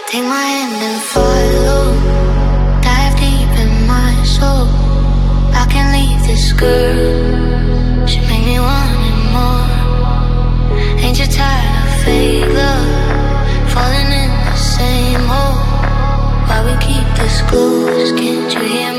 Take my hand and follow. Dive deep in my soul. I can't leave this girl. She make me want it more. Ain't you tired of fake love? Falling in the same hole. Why we keep this close? Can't you hear me?